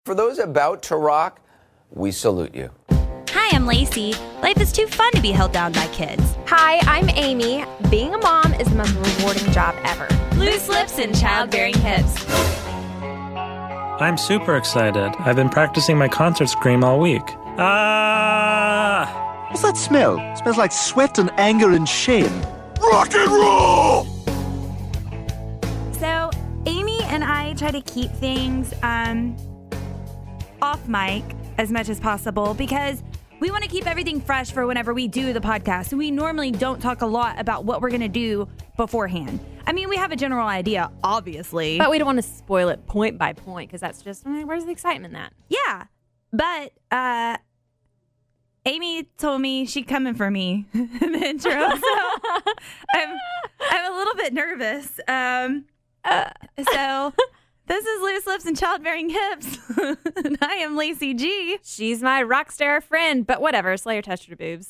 For those about to rock, we salute you. Hi, I'm Lacey. Life is too fun to be held down by kids. Hi, I'm Amy. Being a mom is the most rewarding job ever. Loose lips and childbearing hips. I'm super excited. I've been practicing my concert scream all week. Ah! What's that smell? It smells like sweat and anger and shame. Rock and roll! So, Amy and I try to keep things off mic as much as possible because we want to keep everything fresh for whenever we do the podcast. So we normally don't talk a lot about what we're going to do beforehand. I mean, we have a general idea, obviously. But we don't want to spoil it point by point because that's just, where's the excitement in that? Yeah. But Amy told me she'd coming for me in the intro. So I'm a little bit nervous. So this is Loose Lips and Childbearing Hips. And I am Lacey G. She's my rock star friend, but whatever. Slayer touched her boobs.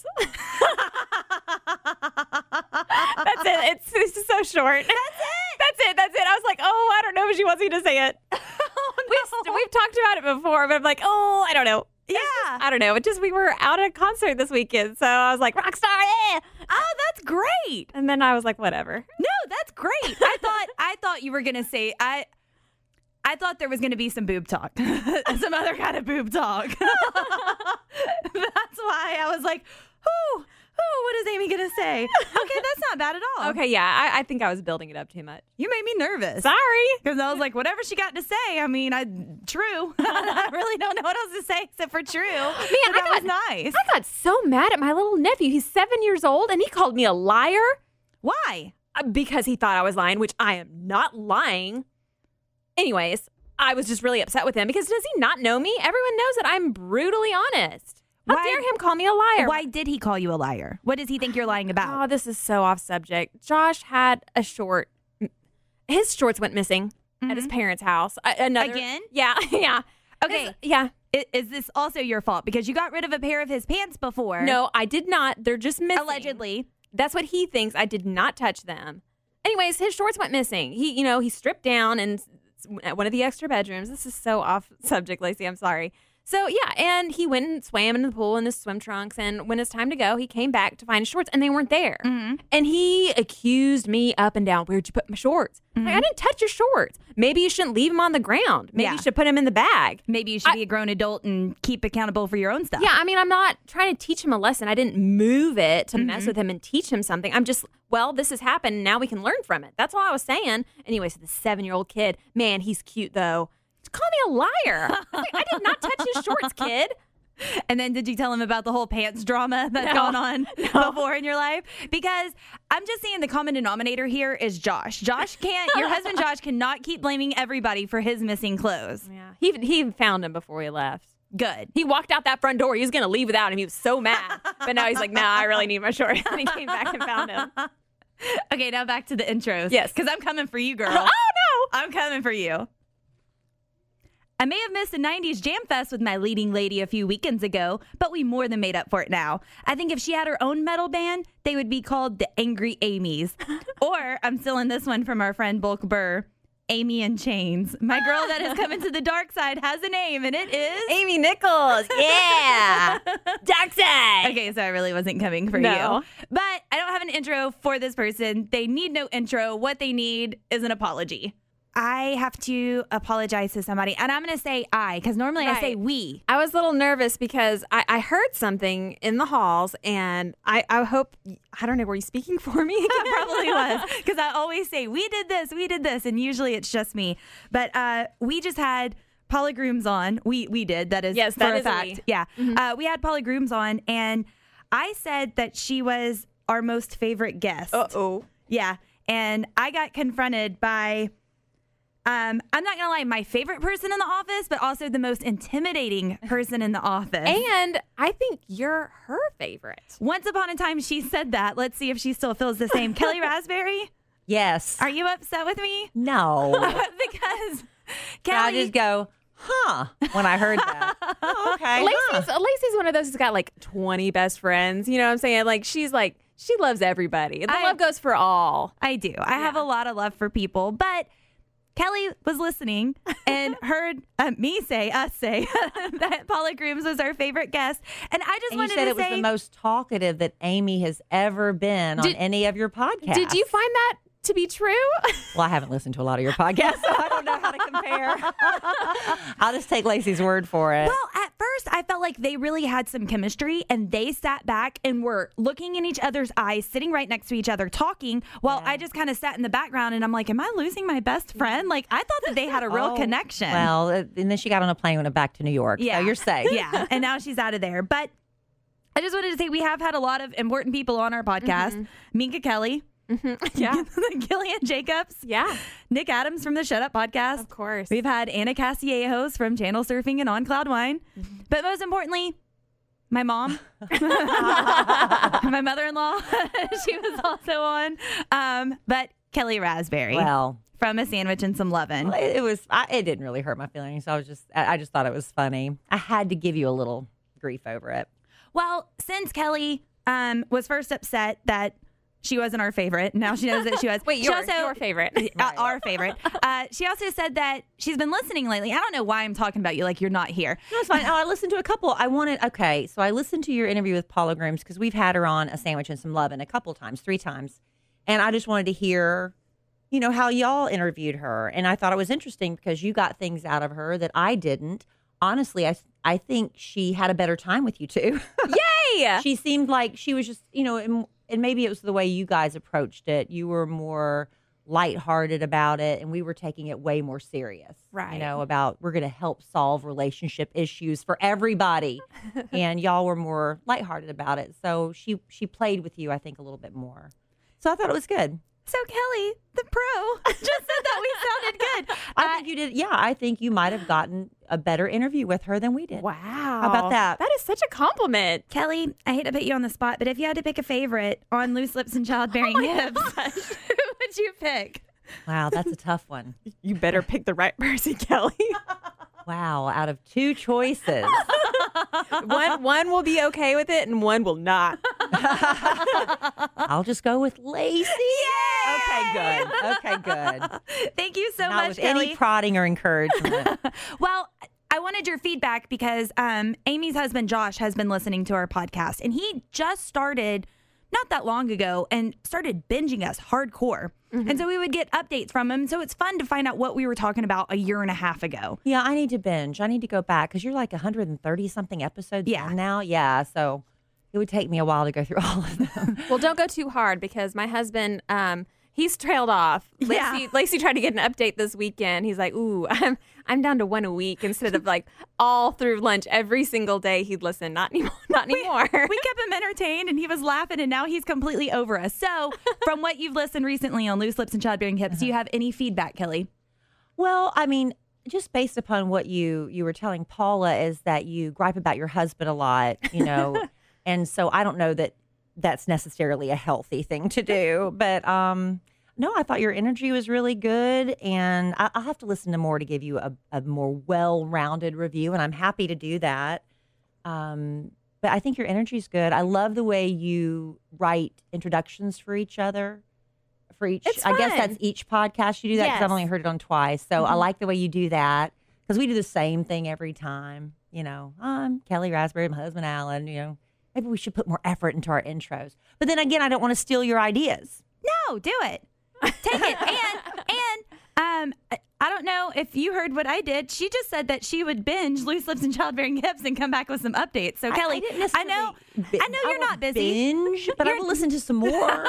That's it. It's just so short. That's it. I was like, oh, I don't know if she wants me to say it. Oh, no. We've talked about it before, but I'm like, oh, I don't know. Yeah. I don't know. It just, we were out at a concert this weekend, so I was like, rock star, yeah. Oh, that's great. And then I was like, whatever. No, that's great. I thought you were going to say, I thought there was going to be some boob talk, some other kind of boob talk. That's why I was like, what is Amy going to say? Okay, that's not bad at all. Okay, yeah, I think I was building it up too much. You made me nervous. Sorry. Because I was like, whatever she got to say, I mean, true. I really don't know what else to say except for true. Man, that was nice. I got so mad at my little nephew. He's 7 years old, and he called me a liar. Why? Because he thought I was lying, which I am not lying. Anyways, I was just really upset with him because does he not know me? Everyone knows that I'm brutally honest. How dare him call me a liar? Why did he call you a liar? What does he think you're lying about? Oh, this is so off subject. Josh had a short. His shorts went missing at his parents' house. Again? Yeah. Okay. Yeah. Is this also your fault? Because you got rid of a pair of his pants before. No, I did not. They're just missing. Allegedly. That's what he thinks. I did not touch them. Anyways, his shorts went missing. He stripped down and at one of the extra bedrooms. This is so off subject, Lacey. I'm sorry. So, yeah, and he went and swam in the pool in his swim trunks, and when it's time to go, he came back to find his shorts, and they weren't there. Mm-hmm. And he accused me up and down, where'd you put my shorts? Mm-hmm. Like, I didn't touch your shorts. Maybe you shouldn't leave them on the ground. Maybe you should put them in the bag. Maybe you should be a grown adult and keep accountable for your own stuff. Yeah, I mean, I'm not trying to teach him a lesson. I didn't move it to mess with him and teach him something. I'm just, this has happened, and now we can learn from it. That's all I was saying. Anyway, so the 7-year-old kid, man, he's cute, though. Call me a liar. I did not touch his shorts, kid. And then did you tell him about the whole pants drama that's gone on before in your life? Because I'm just seeing the common denominator here is Josh. Your husband Josh cannot keep blaming everybody for his missing clothes. Yeah, he found him before he left. Good. He walked out that front door. He was going to leave without him. He was so mad. But now he's like, nah, I really need my shorts. And he came back and found him. Okay, now back to the intros. Yes. Because I'm coming for you, girl. Oh, no. I'm coming for you. I may have missed a 90s Jam Fest with my leading lady a few weekends ago, but we more than made up for it now. I think if she had her own metal band, they would be called the Angry Amy's. Or, I'm stealing this one from our friend Bulk Burr, Amy in Chains. My girl that has come into the dark side has a name, and it is... Amy Nichols. Yeah. Dark side. Okay, so I really wasn't coming for you. But I don't have an intro for this person. They need no intro. What they need is an apology. I have to apologize to somebody. And I'm going to say I, because normally I say we. I was a little nervous because I heard something in the halls, and I hope, I don't know, were you speaking for me? It probably was. Because I always say, we did this, and usually it's just me. But we just had Paula Grooms on. We did, that is for a fact. Yeah. Mm-hmm. We had Paula Grooms on, and I said that she was our most favorite guest. Uh-oh. Yeah. And I got confronted by... I'm not going to lie, my favorite person in the office, but also the most intimidating person in the office. And I think you're her favorite. Once upon a time, she said that. Let's see if she still feels the same. Kelly Raspberry? Yes. Are you upset with me? No. Because Kelly... I just go, when I heard that. Oh, okay. Lacey's one of those who's got like 20 best friends. You know what I'm saying? Like, she loves everybody. The love goes for all. I do. I have a lot of love for people, but... Kelly was listening and heard us say that Paula Grooms was our favorite guest. And I just And wanted you said to it was say, the most talkative that Amy has ever been on any of your podcasts. Did you find that to be true? Well, I haven't listened to a lot of your podcasts, so I don't know how to compare. I'll just take Lacey's word for it. well, at first I felt like they really had some chemistry and they sat back and were looking in each other's eyes, sitting right next to each other, talking while I just kind of sat in the background and I'm like, am I losing my best friend? Like, I thought that they had a real connection. Well, and then she got on a plane and went back to New York. Yeah. So you're safe. Yeah. And now she's out of there. But I just wanted to say we have had a lot of important people on our podcast. Minka Kelly. Yeah. Gillian Jacobs. Yeah. Nick Adams from the Shut Up podcast. Of course. We've had Anna Cassiejos from Channel Surfing and On Cloud Wine. But most importantly, my mom, my mother-in-law, she was also on. But Kelly Raspberry. Well, From A Sandwich and Some Lovin'. it didn't really hurt my feelings. I just thought it was funny. I had to give you a little grief over it. Well, since Kelly was first upset that she wasn't our favorite, now she knows that she was. Wait, She your also- favorite. Our favorite. She also said that she's been listening lately. I don't know why I'm talking about you like you're not here. No, it's fine. I listened to a couple. So I listened to your interview with Paula Grooms because we've had her on A Sandwich and Some Lovin' a couple times, 3 times. And I just wanted to hear, how y'all interviewed her. And I thought it was interesting because you got things out of her that I didn't. Honestly, I think she had a better time with you two. Yay! She seemed like she was just, and maybe it was the way you guys approached it. You were more lighthearted about it, and we were taking it way more serious. Right. About we're going to help solve relationship issues for everybody, and y'all were more lighthearted about it. So she played with you, I think, a little bit more. So I thought it was good. So Kelly, the pro, just said that we sounded good. I think you did. Yeah, I think you might have gotten a better interview with her than we did. Wow. How about that? That is such a compliment. Kelly, I hate to put you on the spot, but if you had to pick a favorite on Loose Lips and Childbearing Hips, who would you pick? Wow, that's a tough one. You better pick the right person, Kelly. Wow, out of 2 choices. one will be okay with it and one will not. I'll just go with Lacey. Yay! Okay, good. Thank you so Not much, with Kelly. any prodding or encouragement. Well, I wanted your feedback because Amy's husband, Josh, has been listening to our podcast, and he just started not that long ago and started binging us hardcore. And so we would get updates from him. So it's fun to find out what we were talking about a year and a half ago. Yeah, I need to binge. I need to go back because you're like 130 something episodes in now. Yeah, so it would take me a while to go through all of them. Well, don't go too hard because my husband, he's trailed off. Lacey tried to get an update this weekend. He's like, ooh, I'm down to 1 a week instead of like all through lunch every single day. He'd listen. Not anymore. We kept him entertained and he was laughing and now he's completely over us. So from what you've listened recently on Loose Lips and Childbearing Hips, do you have any feedback, Kelly? Well, I mean, just based upon what you were telling Paula is that you gripe about your husband a lot, and so I don't know that that's necessarily a healthy thing to do. But no, I thought your energy was really good, and I'll have to listen to more to give you a more well-rounded review, and I'm happy to do that. But I think your energy is good. I love the way you write introductions for each other. It's I guess fun. that's each podcast you do that because I've only heard it on twice. So I like the way you do that because we do the same thing every time. I'm Kelly Raspberry, my husband Alan. Maybe we should put more effort into our intros. But then again, I don't want to steal your ideas. No, do it. Take it. And I don't know if you heard what I did. She just said that she would binge Loose Lips and Childbearing Hips and come back with some updates. So Kelly, I know you're not busy. Binge, but I will listen to some more.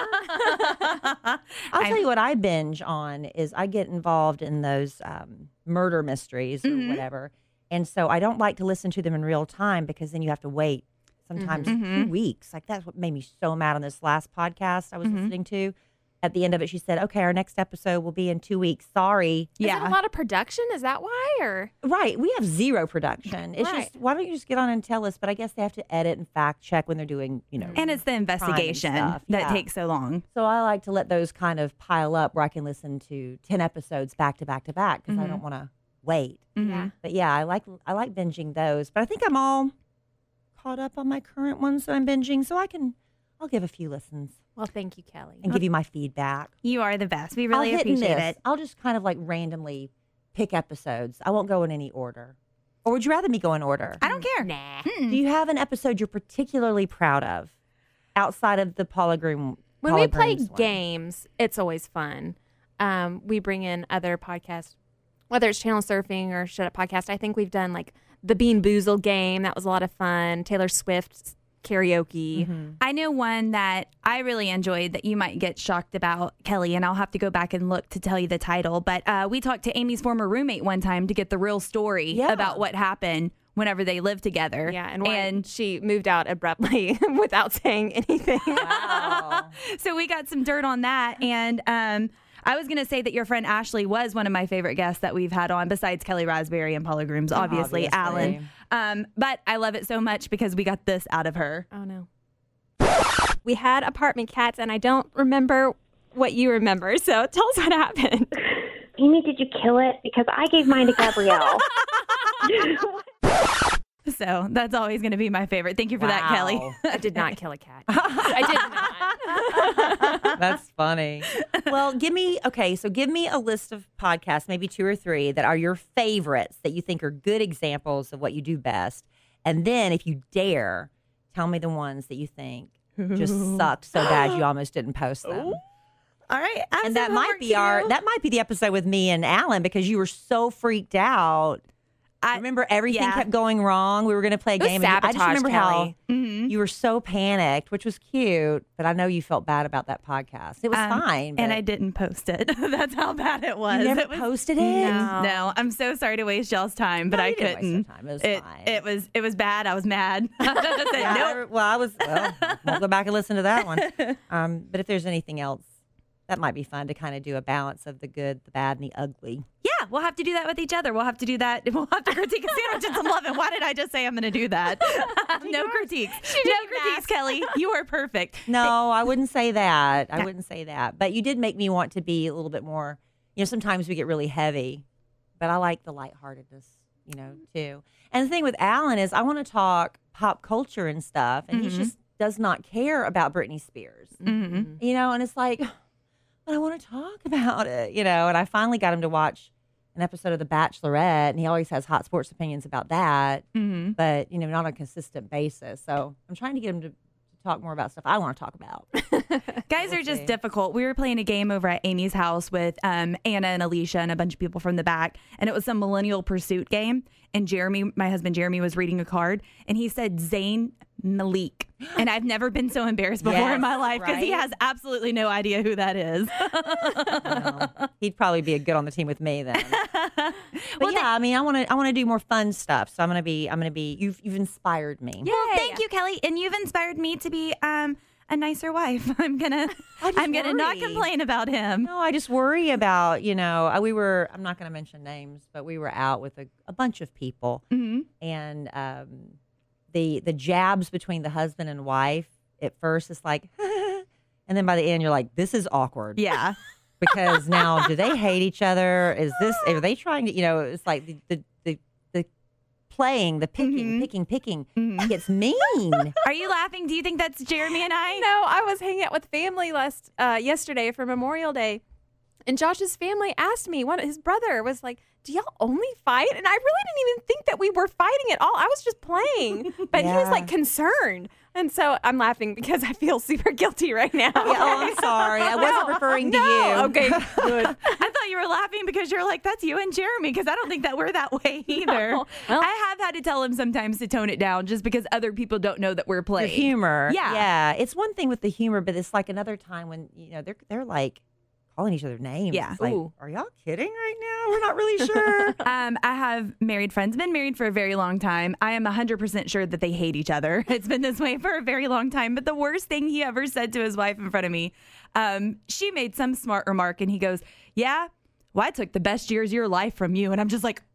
I'll tell you what I binge on is I get involved in those murder mysteries or whatever. And so I don't like to listen to them in real time because then you have to wait sometimes 2 weeks. Like that's what made me so mad on this last podcast I was listening to. At the end of it, she said, okay, our next episode will be in 2 weeks. Sorry. Is it a lot of production? Is that why? Or Right. We have zero production. It's Right. just, why don't you just get on and tell us? But I guess they have to edit and fact check when they're doing, And it's the investigation stuff. that Yeah. takes so long. So I like to let those kind of pile up where I can listen to 10 episodes back to back to back because I don't want to wait. yeah. But yeah, I like binging those. But I think I'm all caught up on my current ones that I'm binging, so I can I'll give a few listens Well, thank you, Kelly. and give you my feedback. You are the best. We really I'll hit and appreciate miss. it. I'll just kind of like randomly pick episodes. I won't go in any order. Or would you rather me go in order? I don't care. Nah. Do you have an episode you're particularly proud of outside of the Paula Groom? When Paula we play Grooms one? games, it's always fun. We bring in other podcasts, whether it's Channel Surfing or Shut Up Podcast. I think we've done like the Bean Boozle game. That was a lot of fun. Taylor Swift karaoke. I know one that I really enjoyed that you might get shocked about, Kelly, and I'll have to go back and look to tell you the title. But we talked to Amy's former roommate one time to get the real story Yeah. about what happened whenever they lived together. Yeah, and why she moved out abruptly without saying anything. Wow. So we got some dirt on that. And I was going to say that your friend Ashley was one of my favorite guests that we've had on, besides Kelly Raspberry and Paula Grooms, obviously. Alan. But I love it so much because we got this out of her. Oh, no. We had apartment cats, and I don't remember what you remember. So tell us what happened. Amy, did you kill it? Because I gave mine to Gabrielle. So that's always going to be my favorite. Thank you for that, Kelly. I did not kill a cat. I did not. That's funny. Well, give me a list of podcasts, maybe 2 or 3 that are your favorites that you think are good examples of what you do best. And then if you dare, tell me the ones that you think just sucked so bad you almost didn't post them. All right. I have And some that might homework be to do. that might be the episode with me and Alan because you were so freaked out. I remember everything kept going wrong. We were going to play a game. And I just sabotage, remember Kelly. how you were so panicked, which was cute. But I know you felt bad about that podcast. It was fine. And but I didn't post it. That's how bad it was. you never It was- posted it. No, I'm so sorry to waste y'all's time, but No, I you didn't waste couldn't. our time. It was fine. It was bad. I was mad. I said, nope. We'll go back and listen to that one. But if there's anything else, that might be fun to kind of do a balance of the good, the bad, and the ugly. Yeah, we'll have to do that with each other. We'll have to do that. We'll have to critique a sandwich and some loving. Why did I just say I'm going to do that? No critiques. No critiques, Kelly. You are perfect. No, I wouldn't say that. I wouldn't say that. But you did make me want to be a little bit more, sometimes we get really heavy, but I like the lightheartedness, too. And the thing with Alan is I want to talk pop culture and stuff, and he just does not care about Britney Spears. And it's like, but I want to talk about it, and I finally got him to watch an episode of The Bachelorette, and he always has hot sports opinions about that, but, not on a consistent basis. So I'm trying to get him to talk more about stuff I want to talk about. Guys are just difficult. We were playing a game over at Amy's house with Anna and Alicia and a bunch of people from the back, and it was some Millennial Pursuit game. And Jeremy, my husband Jeremy, was reading a card, and he said Zayn Malik. And I've never been so embarrassed before in my life because he has absolutely no idea who that is. Well, he'd probably be a good on the team with me then. But I want to do more fun stuff. So I'm gonna be. You've inspired me. Well, thank you, Kelly, and you've inspired me to be a nicer wife. I'm gonna not complain about him. No, I just worry about, I'm not going to mention names, but we were out with a bunch of people, and the jabs between the husband and wife at first it's like, and then by the end you're like, this is awkward. Yeah. Because now, do they hate each other? Are they trying to, it's like the playing, the picking gets mean. Are you laughing? Do you think that's Jeremy and I? No, I was hanging out with family yesterday for Memorial Day, and Josh's family asked me, his brother was like, do y'all only fight? And I really didn't even think that we were fighting at all. I was just playing, but he was like concerned. And so I'm laughing because I feel super guilty right now. I'm sorry. I wasn't referring to you. Okay, good. I thought you were laughing because you're like, that's you and Jeremy, because I don't think that we're that way either. No. Well, I have had to tell him sometimes to tone it down just because other people don't know that we're playing. The humor. Yeah. Yeah. It's one thing with the humor, but it's like another time when, they're like calling each other names. Yeah. It's like, Ooh. are y'all kidding right now? We're not really sure. I have married friends, been married for a very long time. I am 100% sure that they hate each other. It's been this way for a very long time. But the worst thing he ever said to his wife in front of me, she made some smart remark and he goes, yeah, well, I took the best years of your life from you. And I'm just like,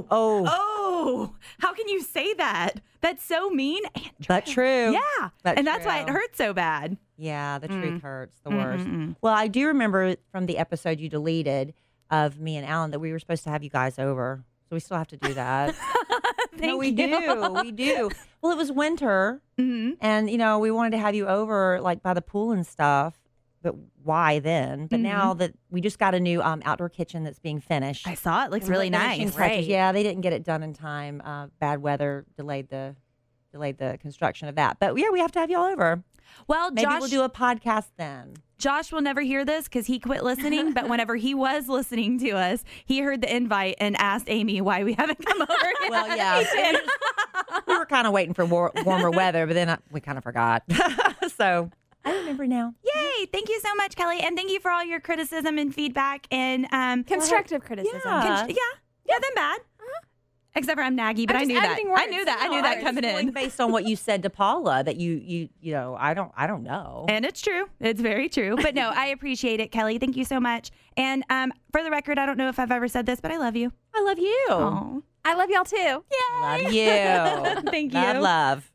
oh, how can you say that? That's so mean. But true. Yeah. But and that's why it true. hurts so bad. Yeah, the truth hurts the worst. Well, I do remember from the episode you deleted of me and Alan that we were supposed to have you guys over. So we still have to do that. No, we you. do. We do. Well, it was winter, and we wanted to have you over like by the pool and stuff. But why then? But now that we just got a new outdoor kitchen that's being finished. I saw it. Looks And really finishing nice. touches. Yeah, they didn't get it done in time. Bad weather delayed the construction of that. But yeah, we have to have you all over. Well, Maybe we'll do a podcast then. Josh will never hear this because he quit listening. But whenever he was listening to us, he heard the invite and asked Amy why we haven't come over yet. Well, yeah. We were kind of waiting for warmer weather, but then we kind of forgot. So I remember now. Yay! Thank you so much, Kelly, and thank you for all your criticism and feedback and Constructive criticism. Yeah. nothing bad. Except for I'm naggy, but I'm I just knew that. editing I words. knew that. I No, knew that it's coming in. Based on what you said to Paula, that you I don't know. And it's true. It's very true. But no, I appreciate it, Kelly. Thank you so much. And for the record, I don't know if I've ever said this, but I love you. I love you. Aw. I love y'all too. Love you. Thank you. Love.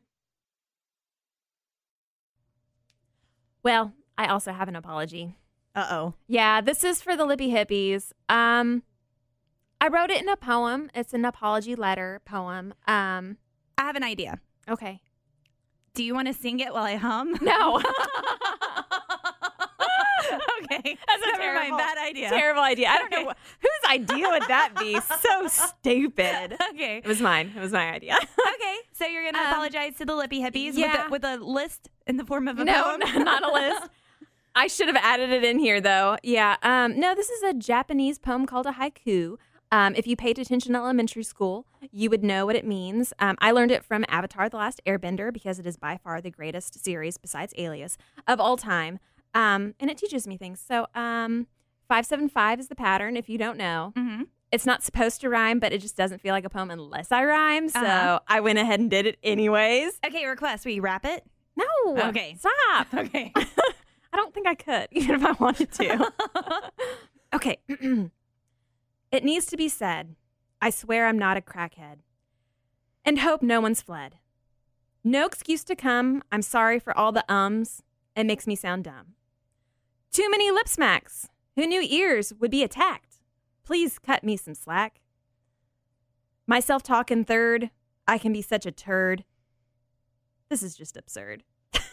Well, I also have an apology. Uh-oh. Yeah, this is for the Lippy Hippies. I wrote it in a poem. It's an apology letter poem. I have an idea. Okay. Do you want to sing it while I hum? No. Okay. That's a Never terrible, mind. Bad idea. Terrible idea. I don't Okay. know whose idea would that be. So stupid. Okay. It was mine. It was my idea. Okay. So you're going to apologize to the Lippy Hippies yeah. with a list in the form of a No, poem? not a list. I should have added it in here, though. Yeah. No, this is a Japanese poem called a haiku. If you paid attention in elementary school, you would know what it means. I learned it from Avatar: The Last Airbender because it is by far the greatest series, besides Alias, of all time. And it teaches me things. So 575 is the pattern, if you don't know. Mm-hmm. It's not supposed to rhyme, but it just doesn't feel like a poem unless I rhyme. So Uh-huh. I went ahead and did it anyways. Okay, request. Will you rap it? No. Okay. Stop. Okay. I don't think I could, even if I wanted to. Okay. It needs to be said, I swear I'm not a crackhead. And hope no one's fled. No excuse to come. I'm sorry for all the ums. It makes me sound dumb. Too many lip smacks. Who knew ears would be attacked? Please cut me some slack. My self-talk in third. I can be such a turd. This is just absurd.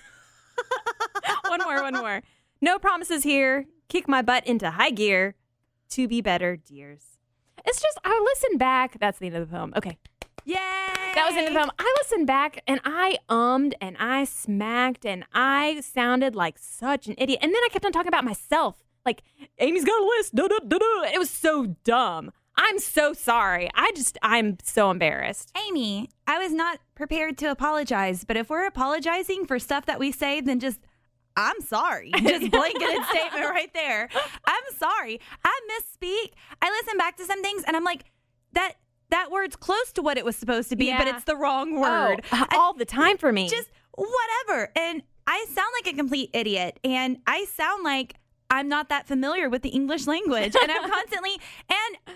One more. No promises here. Kick my butt into high gear. To be better, dears. It's just, I listen back. That's the end of the poem. Okay. Yay! That was the end of the poem. I listened back and I ummed and I smacked and I sounded like such an idiot. And then I kept on talking about myself. Like, Amy's got a list. Da, da, da, da. It was so dumb. I'm so sorry. I'm so embarrassed. Amy, I was not prepared to apologize, but if we're apologizing for stuff that we say, then just, I'm sorry. Just blanketed statement right there. I'm sorry. I misspeak. I listen back to some things and I'm like, that word's close to what it was supposed to be, but Yeah. it's the wrong word. All the time for me. Just whatever. And I sound like a complete idiot. And I sound like I'm not that familiar with the English language. And I'm constantly, and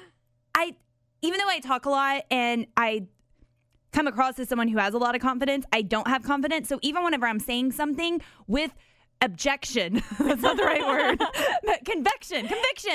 even though I talk a lot and I come across as someone who has a lot of confidence, I don't have confidence. So even whenever I'm saying something with objection, that's not the right word, but conviction,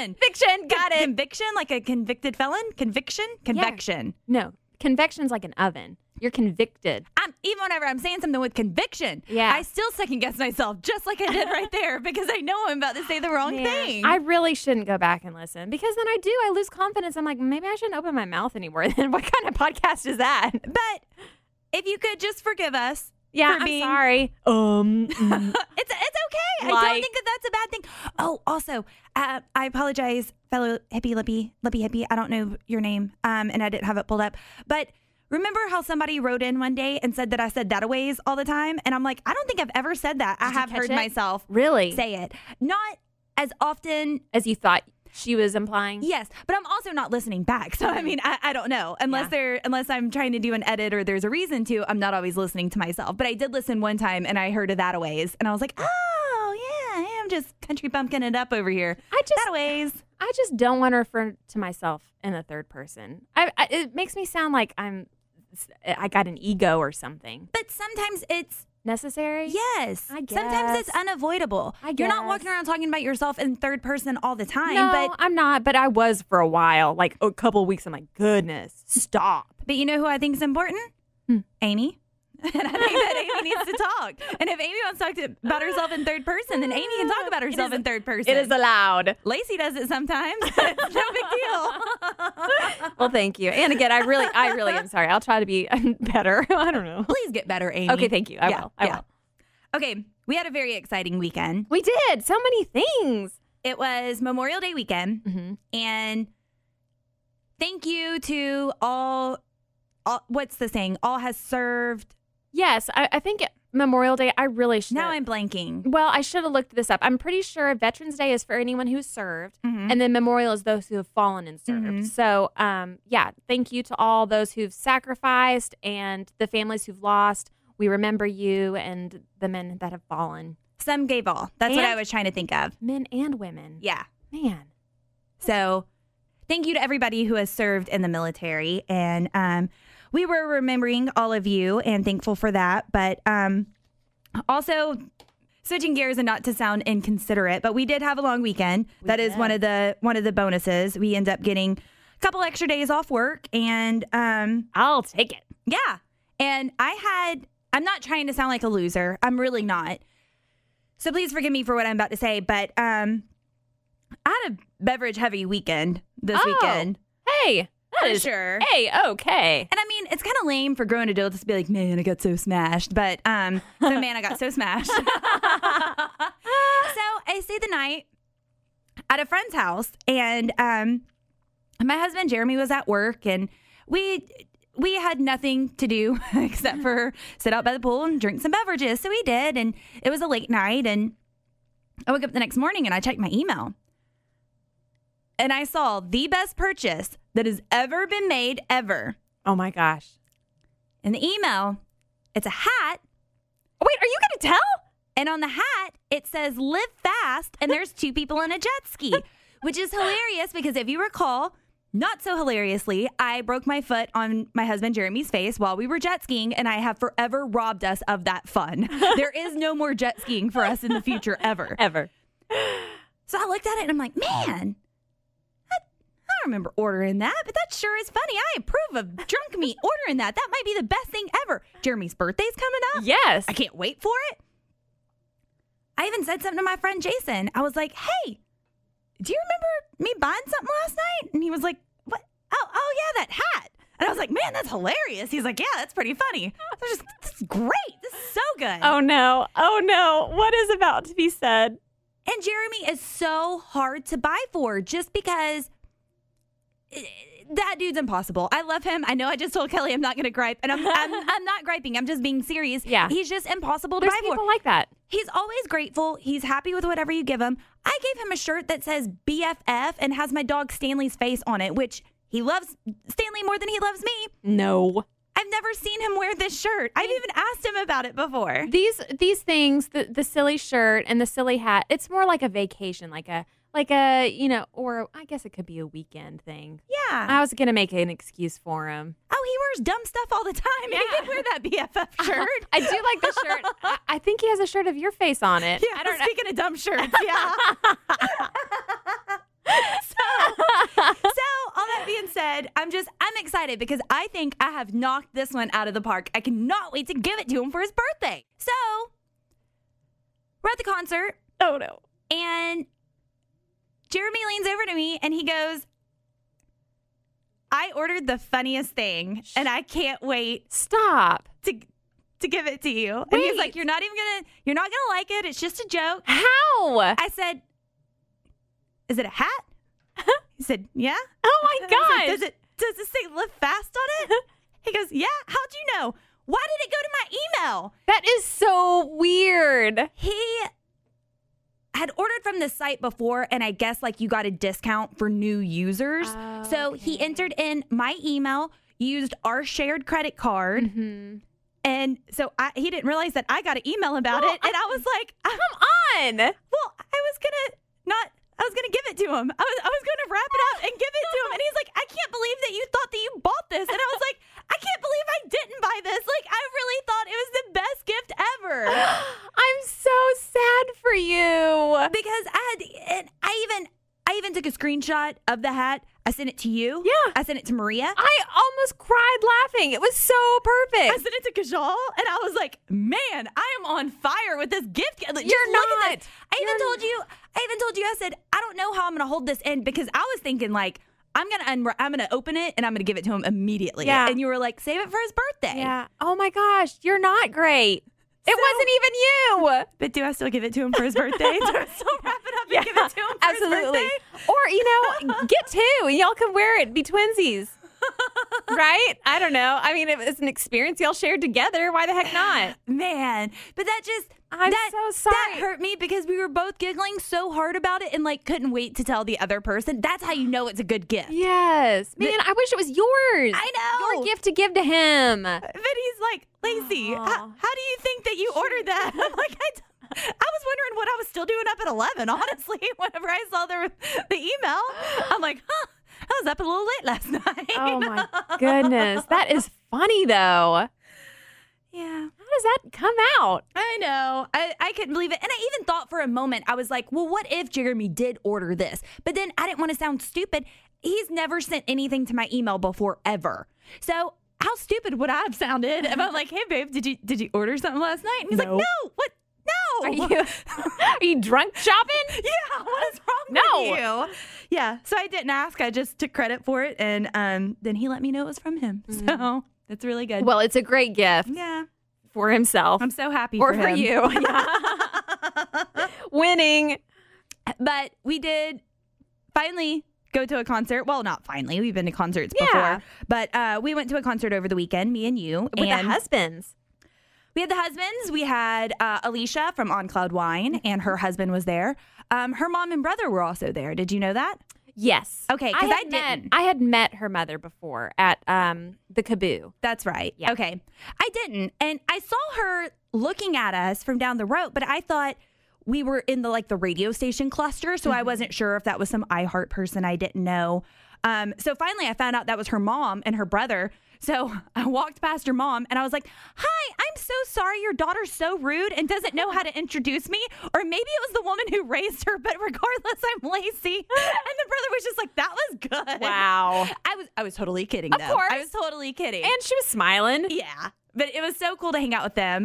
got it. conviction, like a convicted felon, conviction. No, conviction's like an oven. You're convicted. Even whenever I'm saying something with conviction, Yeah. I still second guess myself, just like I did right there, because I know I'm about to say the wrong thing. I really shouldn't go back and listen because then I lose confidence. I'm like, maybe I shouldn't open my mouth anymore. Then what kind of podcast is that? But if you could just forgive us, Yeah, for I'm being, sorry. It's okay. I Like- don't think that that's a bad thing. Oh, also, I apologize, fellow Lippy hippie. I don't know your name, and I didn't have it pulled up, but. Remember how somebody wrote in one day and said that I said that-a-ways all the time? And I'm like, I don't think I've ever said that. I Did you have catch heard it? myself Really? say it. Not as often. As you thought she was implying? Yes, but I'm also not listening back. So I mean, I don't know. Unless I'm trying to do an edit or there's a reason to, I'm not always listening to myself. But I did listen one time and I heard of that-a-ways. And I was like, oh, yeah, I am just country bumpkin it up over here. That-a-ways. I just don't want to refer to myself in the third person. It makes me sound like I got an ego or something. But sometimes it's Necessary? yes. I Sometimes it's guess. unavoidable. I You're not guess. walking around talking about yourself in third person all the time. No, But I'm not, but I was for a while. Like a couple of weeks, I'm like, goodness, stop. But you know who I think is important? Amy. And I think that Amy needs to talk. And if Amy wants to talk about herself in third person, then Amy can talk about herself in third person. It is allowed. Lacey does it sometimes. But it's no big deal. Well, thank you. And again, I really am sorry. I'll try to be better. I don't know. Please get better, Amy. Okay, thank you. I will. Okay, we had a very exciting weekend. We did. So many things. It was Memorial Day weekend. And thank you to all, what's the saying? All has served. Yes, I think Memorial Day, I really should. Now I'm blanking. Well, I should have looked this up. I'm pretty sure Veterans Day is for anyone who's served, and then Memorial is those who have fallen and served. So, thank you to all those who've sacrificed and the families who've lost. We remember you and the men that have fallen. Some gave all. That's what I was trying to think of. Men and women. Yeah. Man. So, thank you to everybody who has served in the military. And we were remembering all of you and thankful for that. But also, switching gears and not to sound inconsiderate, but we did have a long weekend. That is one of the bonuses. We end up getting a couple extra days off work, and I'll take it. Yeah. And I'm not trying to sound like a loser. I'm really not. So please forgive me for what I'm about to say, but I had a beverage heavy weekend this weekend. Hey. For sure. Hey, okay. And I mean, it's kind of lame for grown adults to be like, man, I got so smashed. But, I got so smashed. So I stayed the night at a friend's house, and my husband, Jeremy, was at work, and we had nothing to do except for sit out by the pool and drink some beverages. So we did, and it was a late night, and I woke up the next morning, and I checked my email. And I saw the best purchase that has ever been made ever. Oh, my gosh. In the email, it's a hat. Wait, are you going to tell? And on the hat, it says live fast, and there's two people in a jet ski, which is hilarious because if you recall, not so hilariously, I broke my foot on my husband Jeremy's face while we were jet skiing, and I have forever robbed us of that fun. There is no more jet skiing for us in the future ever. Ever. So I looked at it, and I'm like, man, I don't remember ordering that, but that sure is funny. I approve of drunk me ordering that. That might be the best thing ever. Jeremy's birthday's coming up. Yes. I can't wait for it. I even said something to my friend Jason. I was like, hey, do you remember me buying something last night? And he was like, what? Oh yeah, that hat. And I was like, man, that's hilarious. He's like, yeah, that's pretty funny. This is great. This is so good. Oh no. What is about to be said? And Jeremy is so hard to buy for just because that dude's impossible. I love him. I know I just told Kelly I'm not going to gripe, and I'm not griping. I'm just being serious. Yeah. He's just impossible to There's buy for. people like that. He's always grateful. He's happy with whatever you give him. I gave him a shirt that says BFF and has my dog Stanley's face on it, which he loves Stanley more than he loves me. No. I've never seen him wear this shirt. I've even asked him about it before. These things, the silly shirt and the silly hat, it's more like a vacation, like a, or I guess it could be a weekend thing. Yeah. I was going to make an excuse for him. Oh, he wears dumb stuff all the time. Yeah. He can wear that BFF shirt. I do like the shirt. I think he has a shirt of your face on it. Yeah, I don't know. Speaking of dumb shirts, yeah. So, all that being said, I'm excited because I think I have knocked this one out of the park. I cannot wait to give it to him for his birthday. So, we're at the concert. Oh, no. And Jeremy leans over to me and he goes, I ordered the funniest thing and I can't wait. Stop. To give it to you. And Wait. he's like, you're not gonna like it. It's just a joke. How? I said, is it a hat? He said, yeah. Oh my I gosh. said, does it say live fast on it? He goes, yeah. How'd you know? Why did it go to my email? That is so weird. He had ordered from the site before, and I guess like you got a discount for new users. Oh, so he entered in my email, used our shared credit card. Mm-hmm. And so he didn't realize that I got an email about it. And I was like, come on. Well, I was going to give it to him. I was going to wrap it up and give it to him. And he's like, I can't believe that you thought that you bought this. And I was like, I can't believe I didn't buy this. Like, I really thought it was the best gift ever. I'm so sad for you. Because I even took a screenshot of the hat. I sent it to you. Yeah. I sent it to Maria. I almost cried laughing. It was so perfect. I sent it to Kajal, and I was like, man, I am on fire with this gift. Just You're look at not. this. I even told you, I said, I don't know how I'm going to hold this in because I was thinking like, I'm gonna open it and I'm gonna give it to him immediately. Yeah. And you were like, save it for his birthday. Yeah. Oh my gosh, you're not great. It wasn't even you. But do I still give it to him for his birthday? Do I still wrap it up and give it to him for absolutely. his birthday? Or, get two and y'all can wear it, be twinsies. Right? I don't know. I mean, it was an experience y'all shared together. Why the heck not? Man. But I'm so sorry. That hurt me because we were both giggling so hard about it and like couldn't wait to tell the other person. That's how you know it's a good gift. Yes. Man, I wish it was yours. I know. Your gift to give to him. But he's like, Lacey, how do you think that you ordered that? I'm like, I was wondering what I was still doing up at 11, honestly, whenever I saw the email. I'm like, I was up a little late last night. Oh, my goodness. That is funny, though. Yeah. How does that come out? I know. I couldn't believe it. And I even thought for a moment, I was like, well, what if Jeremy did order this? But then I didn't want to sound stupid. He's never sent anything to my email before, ever. So how stupid would I have sounded if I'm like, hey, babe, did you order something last night? And he's like, no. What? No. Are you drunk shopping? Yeah. What is wrong with you? Yeah. So I didn't ask. I just took credit for it. And then he let me know it was from him. So that's really good. Well, it's a great gift. Yeah. For himself. I'm so happy or for for him. you. Winning. But we did finally go to a concert. Well, not finally. We've been to concerts Yeah. before. But we went to a concert over the weekend, me and you. With and the husbands. We had the husbands. We had Alicia from On Cloud Wine, and her husband was there. Her mom and brother were also there. Did you know that? Yes. Okay, because I didn't. I had met her mother before at the Kaboo. That's right. Yeah. Okay. I didn't. And I saw her looking at us from down the road, but I thought we were in the radio station cluster, so I wasn't sure if that was some iHeart person I didn't know. So finally I found out that was her mom and her brother. So I walked past her mom and I was like, hi, I'm so sorry your daughter's so rude and doesn't know how to introduce me. Or maybe it was the woman who raised her, but regardless, I'm Lacey. And the brother was just like, that was good. Wow. I was totally kidding, Of though. course. I was totally kidding. And she was smiling. Yeah. But it was so cool to hang out with them.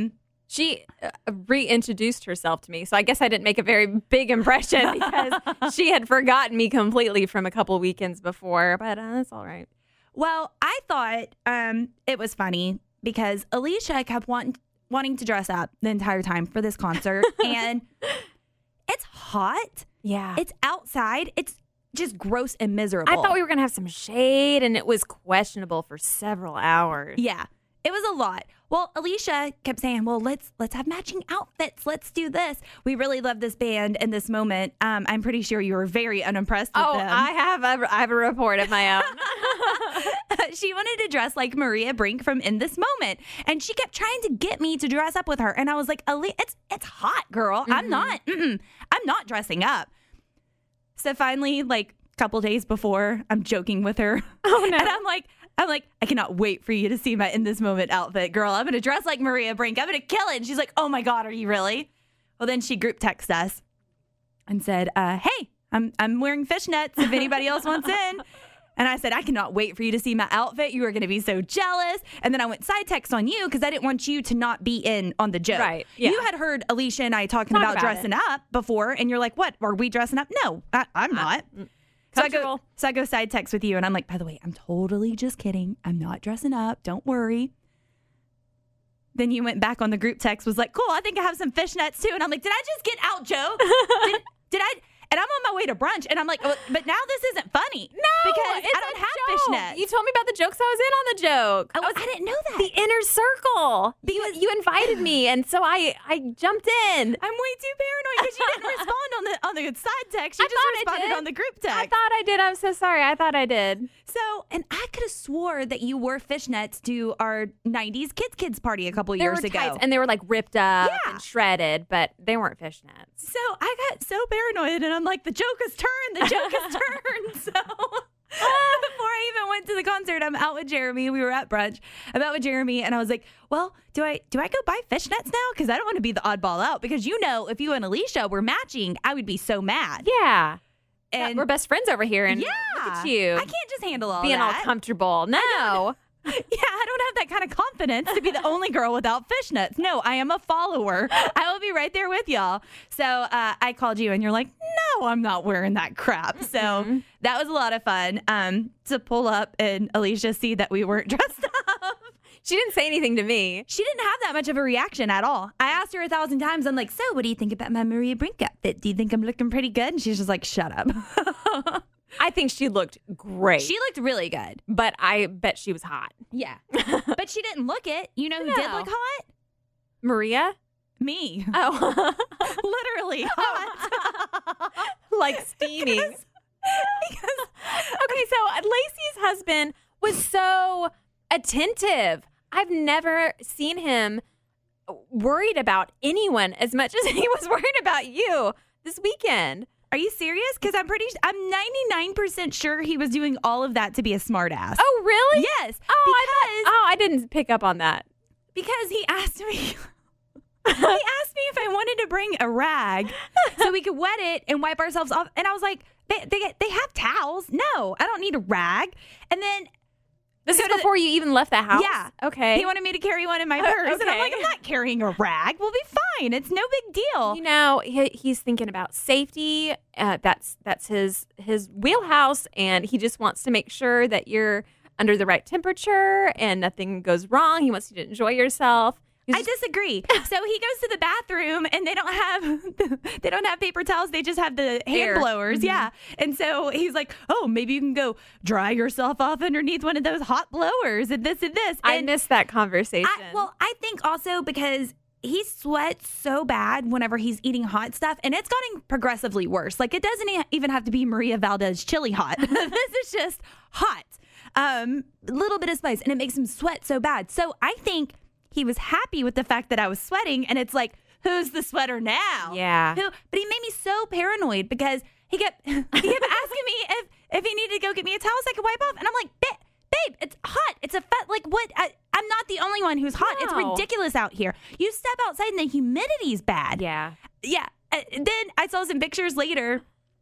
She reintroduced herself to me, so I guess I didn't make a very big impression because she had forgotten me completely from a couple weekends before, but that's all right. Well, I thought it was funny because Alicia kept wanting to dress up the entire time for this concert, and it's hot. Yeah. It's outside. It's just gross and miserable. I thought we were going to have some shade, and it was questionable for several hours. Yeah. It was a lot. Well, Alicia kept saying, well, let's have matching outfits. Let's do this. We really love this band in this moment. I'm pretty sure you were very unimpressed with them. I have a report of my own. She wanted to dress like Maria Brink from In This Moment. And she kept trying to get me to dress up with her. And I was like, it's hot, girl. I'm not dressing up. So finally, a couple days before, I'm joking with her. Oh, no. And I'm like, I cannot wait for you to see my In This Moment outfit, girl. I'm going to dress like Maria Brink. I'm going to kill it. And she's like, oh my God, are you really? Well, then she group texted us and said, hey, I'm wearing fishnets if anybody else wants in. And I said, I cannot wait for you to see my outfit. You are going to be so jealous. And then I went side text on you because I didn't want you to not be in on the joke. Right. Yeah. You had heard Alicia and I talking about dressing up before. And you're like, what? Are we dressing up? No, I'm not. So I go side text with you, and I'm like, by the way, I'm totally just kidding. I'm not dressing up. Don't worry. Then you went back on the group text, was like, cool, I think I have some fishnets too. And I'm like, did I just get out joke? did I? And I'm on my way to brunch, and I'm like, oh, but now this isn't funny. No, because it's I don't have fishnets. You told me about the jokes. I was in on the joke. Oh, I didn't know that. The inner circle. You invited me, and so I jumped in. I'm way too paranoid because you didn't respond on the side text. You just responded on the group text. I thought I did. I'm so sorry. I thought I did. So, and I could have swore that you wore fishnets to our 90s kids party a couple years ago. Tights, and they were like ripped up and shredded, but they weren't fishnets. So I got so paranoid, and I'm like, the joke has turned. The joke has turned. So before I even went to the concert, I'm out with Jeremy. We were at brunch. I'm out with Jeremy, and I was like, well, do I go buy fishnets now? Because I don't want to be the oddball out. Because if you and Alicia were matching, I would be so mad. Yeah. And we're best friends over here, and yeah, look at you. I can't just handle all being that. all comfortable. No. Yeah, I don't have that kind of confidence to be the only girl without fishnets. No, I am a follower. I will be right there with y'all. So I called you and you're like, no, I'm not wearing that crap. So that was a lot of fun to pull up and Alicia see that we weren't dressed up. She didn't say anything to me. She didn't have that much of a reaction at all. I asked her 1,000 times. I'm like, so what do you think about my Maria Brink outfit? Do you think I'm looking pretty good? And she's just like, shut up. I think she looked great. She looked really good. But I bet she was hot. Yeah. But she didn't look it. You know who did look hot? Maria? Me. Oh. Literally hot. Like steamy. Because Okay, so Lacey's husband was so attentive. I've never seen him worried about anyone as much as he was worried about you this weekend. are you serious? Because I'm 99% sure he was doing all of that to be a smartass. Oh, really? Yes. I didn't pick up on that. Because he asked me. He asked me if I wanted to bring a rag so we could wet it and wipe ourselves off. And I was like, they have towels. No, I don't need a rag. And then This So is did before you even left the house? Yeah. Okay. he wanted me to carry one in my purse. And I'm Okay. like, I'm not carrying a rag. We'll be fine. It's no big deal. You know, he's thinking about safety. That's his wheelhouse, and he just wants to make sure that you're under the right temperature and nothing goes wrong. He wants you to enjoy yourself. I disagree. So he goes to the bathroom and they don't have paper towels. They just have the hand Air. blowers. Yeah. And so he's like, oh, maybe you can go dry yourself off underneath one of those hot blowers and this and this. I And missed that conversation. I think also because he sweats so bad whenever he's eating hot stuff, and it's gotten progressively worse. Like, it doesn't even have to be Maria Valdez chili hot. This is just hot. Little bit of spice, and it makes him sweat so bad. So I think he was happy with the fact that I was sweating, and it's like, who's the sweater now? Yeah. But he made me so paranoid because he kept asking me if he needed to go get me a towel so I could wipe off, and I'm like, babe, it's hot. It's like what? I'm not the only one who's hot. It's No. ridiculous out here. You step outside and the humidity's bad. Yeah. Yeah. Then I saw some pictures later.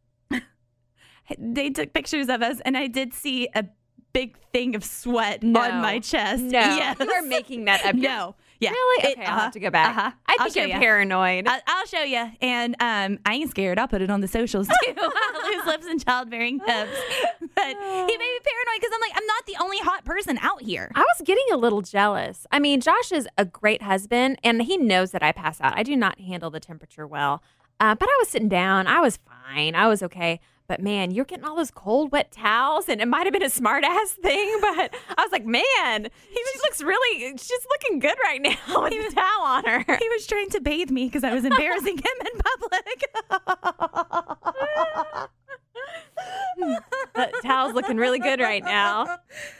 They took pictures of us, and I did see a big thing of sweat on my chest. No. Yes. You are making that up. No. Yeah. Really? Okay, I'll have to go back. I I'll think show you're ya. paranoid. I'll show you. And I ain't scared. I'll put it on the socials too. Loose lips and childbearing hips. But he made me paranoid because I'm like, I'm not the only hot person out here. I was getting a little jealous. I mean, Josh is a great husband, and he knows that I pass out. I do not handle the temperature well. But I was sitting down. I was fine. I was okay. But man, you're getting all those cold, wet towels, and it might have been a smart ass thing, but I was like, man, she's looking good right now with the towel on her. He was trying to bathe me because I was embarrassing him in public. That towel's looking really good right now.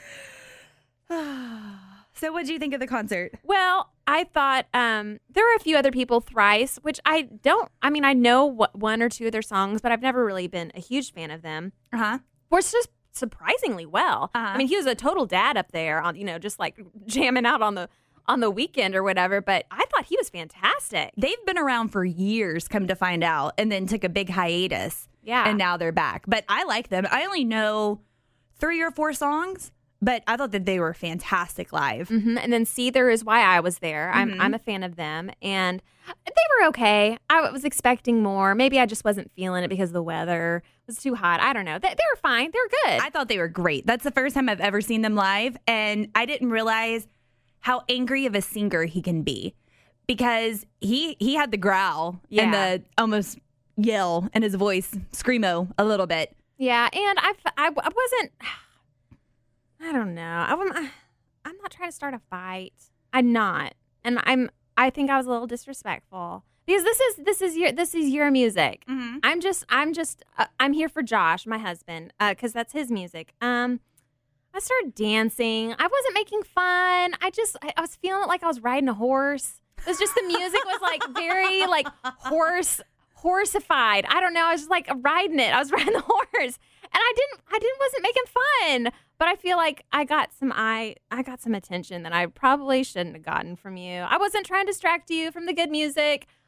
So what'd you think of the concert? Well, I thought there were a few other people, Thrice, which I know one or two of their songs, but I've never really been a huge fan of them. Uh-huh. Were just surprisingly well. I mean, he was a total dad up there on, just like jamming out on the weekend or whatever, but I thought he was fantastic. They've been around for years, come to find out, and then took a big hiatus. Yeah. And now they're back. But I like them. I only know 3 or 4 songs, but I thought that they were fantastic live. Mm-hmm. And then Seether is why I was there. I'm a fan of them, and they were okay. I was expecting more. Maybe I just wasn't feeling it because the weather was too hot. I don't know. They were fine. They were good. I thought they were great. That's the first time I've ever seen them live, and I didn't realize how angry of a singer he can be because he had the growl and the almost yell in his voice, screamo a little bit. Yeah, and I wasn't. I don't know. I'm not trying to start a fight. I'm not, and I think I was a little disrespectful because this is your music. Mm-hmm. I'm here for Josh, my husband, because that's his music. I started dancing. I wasn't making fun. I was feeling it like I was riding a horse. It was just the music was like very like horseified. I don't know. I was just like riding it. I was riding the horse, and I wasn't making fun. But I feel like I got some attention that I probably shouldn't have gotten from you. I wasn't trying to distract you from the good music.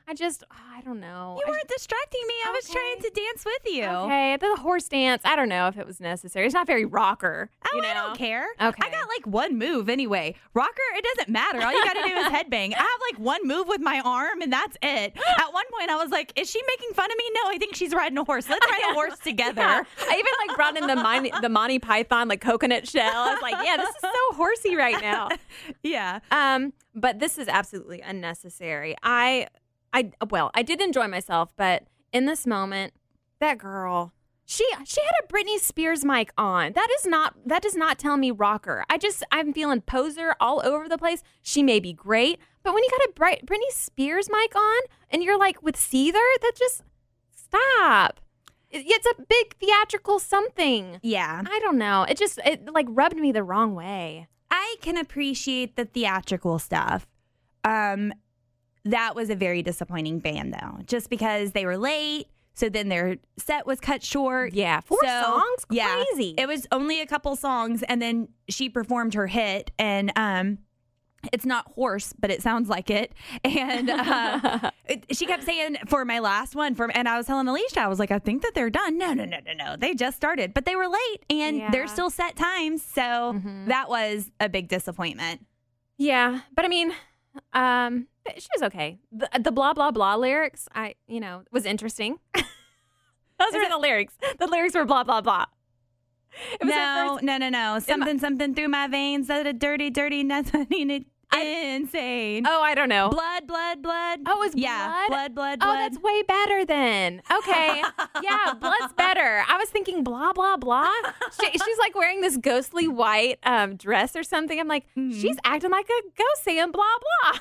I don't know. You weren't distracting me. I was Okay. trying to dance with you. Okay, the horse dance. I don't know if it was necessary. It's not very rocker. Oh, you know? I don't care. Okay. I got like one move anyway. Rocker, it doesn't matter. All you got to do is headbang. I have like one move with my arm, and that's it. At one point, I was like, is she making fun of me? No, I think she's riding a horse. Let's ride a horse together. Yeah. I even like brought in the Monty Python like coconut shell. I was like, yeah, this is so horsey right now. Yeah. But this is absolutely unnecessary. I did enjoy myself, but in this moment, that girl, she had a Britney Spears mic on. That does not tell me rocker. I'm feeling poser all over the place. She may be great, but when you got a Britney Spears mic on and you're like with Seether, that just stop. It's a big theatrical something. Yeah. I don't know. It like rubbed me the wrong way. I can appreciate the theatrical stuff. That was a very disappointing band, though, just because they were late. So then their set was cut short. Yeah, 4 songs? Crazy. Yeah, it was only a couple songs, and then she performed her hit, and it's not hoarse, but it sounds like it. And she kept saying, for my last one, and I was telling Alicia, I was like, I think that they're done. No. They just started, but they were late, and they're still set times. So that was a big disappointment. Yeah, but I mean, she was okay. The blah, blah, blah lyrics, was interesting. Those were the lyrics. The lyrics were blah, blah, blah. It was No. Something through my veins. That a dirty, nothing insane. Oh, I don't know. Blood. Oh, it was blood. Oh, that's way better then. Okay. Yeah, blood's better. I was thinking blah, blah, blah. She's like wearing this ghostly white dress or something. I'm like, she's acting like a ghost saying blah, blah.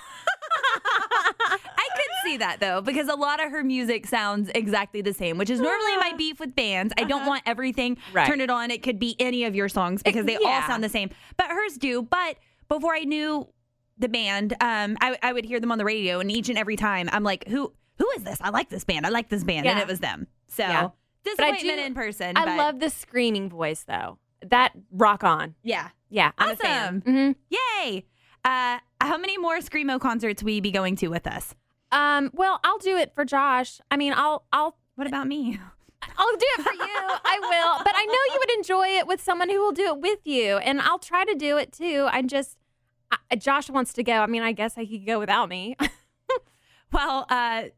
I could see that, though, because a lot of her music sounds exactly the same, which is normally my beef with bands. I don't want everything. Right. Turn it on. It could be any of your songs because they all sound the same. But hers do. But before I knew the band, I would hear them on the radio, and each and every time I'm like, who is this? I like this band. Yeah. And it was them. So disappointment in person. I love the screaming voice, though. That rock on. Yeah. Yeah. I'm a Awesome. fan. Mm-hmm. Yay. How many more Screamo concerts will you be going to with us? Well, I'll do it for Josh. I mean, I'll What about me? I'll do it for you. I will. But I know you would enjoy it with someone who will do it with you. And I'll try to do it too. Josh wants to go. I mean, I guess I could go without me. Well,